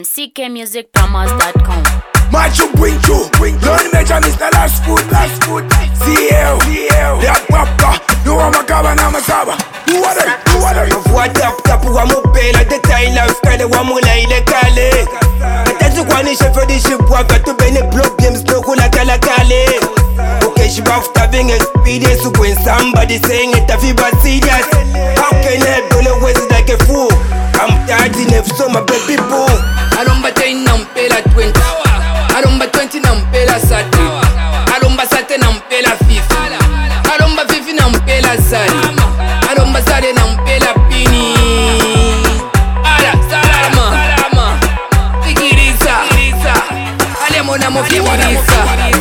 ckmusicpromos.com. Machu Picchu, Don Major Mr. Last Food, CL, That Papa, no one Macaba, Namasaba. Who are they? What up, wa mopela detail lifestyle wa mula ile kale. Atatu kwa ni chef de ship wa vatu bene problems no kula kala kale. Okay, she buff having experience when somebody saying it a fever serious. How can I be always like a fool? I'm 13 so my baby boo. Alomba 10 nampela 20. Alomba 20 nampela sati. Alomba sate nampela 50. Alomba 50 nampela sari. Alomba sare nampela pini. Ala salama. Fikiriza. Alemona mo fikiriza.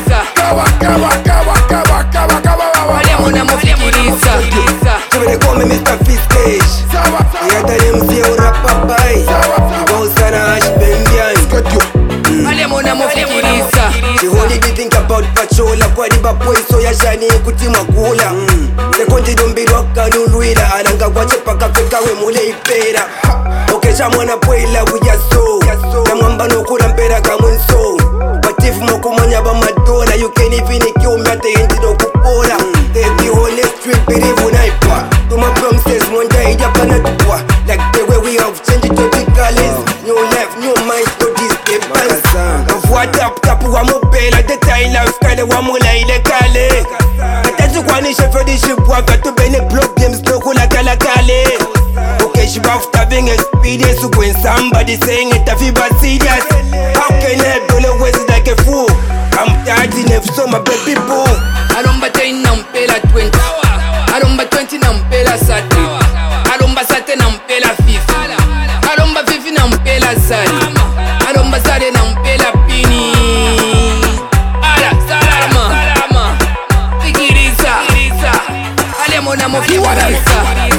Alemona mo fikiriza. Chubele come Mr. Fiskish. Yata MC ora papai. Gosana ash bendian. Alemona mo fikiriza. She only did think about pachola. Kwa di boy so ya shani kuti makula. Sekondi dombi roka nuluila. Ananga kwa chepa kafeka we mule ipera. Okesha mwana poila uya so. Na mwamba no kura mpera kamunso. Patifu moku mwanya ba madola. You can't even kill me at the end of kupola. Take the whole street believe unaipa. To my promises one day Japan atwa. Like the way we have changed to the colors. New life, new mind to this papers. What up wa mopela detail lifestyle wa mula ile kale. Atatu kwa ni chef de ship wa vatu bene problems no kula kala kale. Okay, she buff having experience when somebody saying it a fever serious. How can I be always like a fool? I'm 13 so my baby boo. Alomba 10 nampela 20. Alomba 20 nampela sati. Alomba sate nampela 50. Alomba 50 nampela sari. Alomba sare nampela pini. Ala salama. Fikiriza. Alemona mo fikiriza.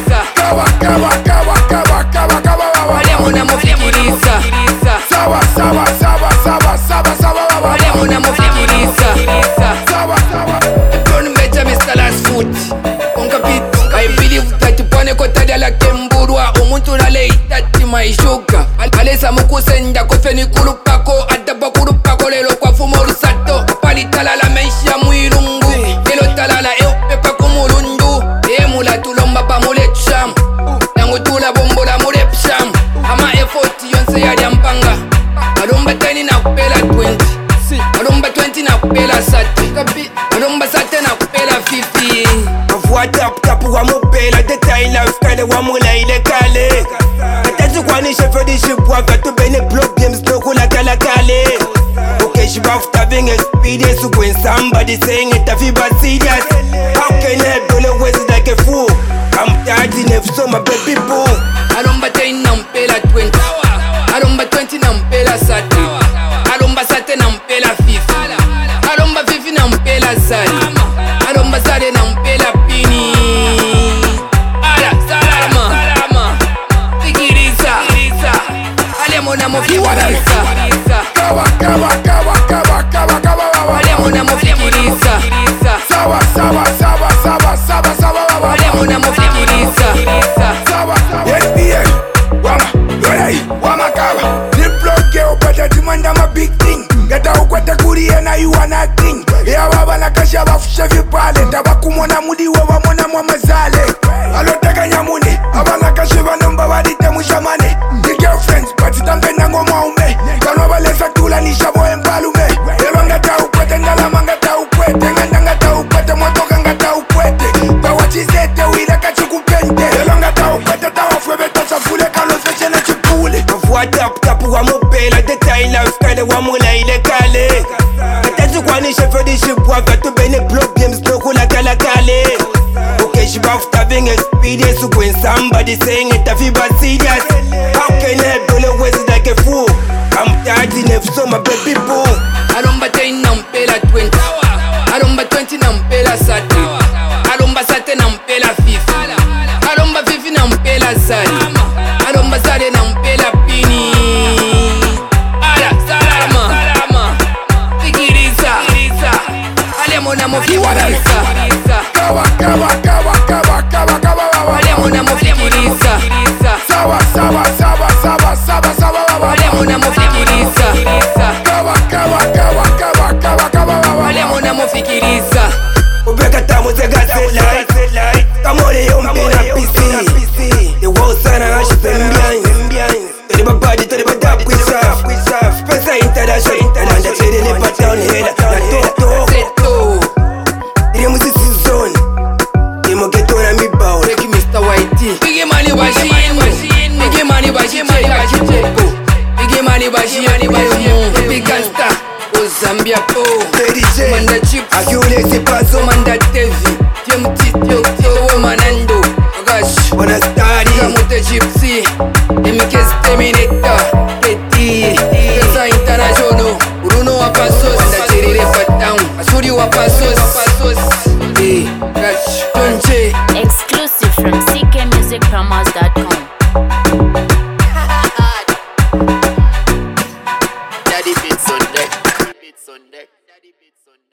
Alemona mo fikiriza. Alemona mo fikiriza. Don Major Mr. Last Food. I believe that pone kotadia la kemburwa. Umuntu nale itati maishuka. Alesa mukusenda kofeni kurupako. Adaba kurupako lelo kwa fumo rusato. Palitala la meisha muirungu. Lelo talala pepa kumurundu. Emula tulomba pa mule cham. Nangu tula bombola mule psham. Ama effort yonse ya diampanga. Alomba 10 na kupela 20. Alomba 20 na kupela sati. Alomba sate na kupela 50. What up wa mopela detail lifestyle wa mula ile kale. Atatu kwa ni chef de ship wa vatu bene problems no kula kala kale. Okay, she buff having experience when somebody saying it a fever serious. How can I be always like a fool? I'm 13 so my baby boo. Alomba 10 nampela 20. Alomba 20 nampela sati. Alomba sate nampela 50. Alomba 50 nampela sari. Alomba sare nampela pini. Ala salama. Fikiriza. Alemona mo fikiriza. Alemona mo fikiriza. Alemona mo fikiriza. Big thing. Get out with the goodie and you are nothing. Yeah, Baba Kasha Chevy Pallet. Tabakumona Mudi wa Mona Mamazale. Alotaka Yamuni. Abana Kashiva number Vadita Mushamane. The girlfriends, but it's Tampenango Maume. Kanova Lesa Tula Nishabo and Balume. Elanga Tau Pete, Nalamanga Tau Pete, Nanga Tau Pete, Motoganga Tau Pete. But what is it? We like a Chukupente. Elanga Tau Pete, Tau Frebeta Safule, Carlos Fechena Chipule. What up wa mopela detail lifestyle wa mula ile kale. Atatu kwa ni chef de ship wa vatu bene problems no kula kala kale. Okay, she buff having experience when somebody saying it a fever serious. How can I be always like a fool? I'm 13 so my baby boo. Alomba 10 nampela 20. Alomba 20 nampela sati. Alomba sate nampela 50. Alomba 50 nampela sari. Alomba sare nampela pini. Ala salama. Fikiriza. Alemona mo fikiriza. Alemona mo fikiriza. Alemona mo fikiriza. mofikiriza ubeka tamu zegasela kamole yombe na PC the whole sana ashipembian tele babadi tele badap wisaf pesa international manda tele le pattern hela na toto Seto ile muziki zone demo geto na mi bawo Reki Mr. Whitey Biggie money bashi Biggie money bashi Biggie money bashi Big gangsta Zambia po DJ Manda chips Akiule zipazo Manda tevi Tio manando Gosh Wana stari Kamote gypsy MK's Terminator Keti Pesa international Bruno wa pasos Manda terere patang Asuri wa pasos Gosh Tonche Exclusive from ckmusicpromos.com. Daddy beats on deck.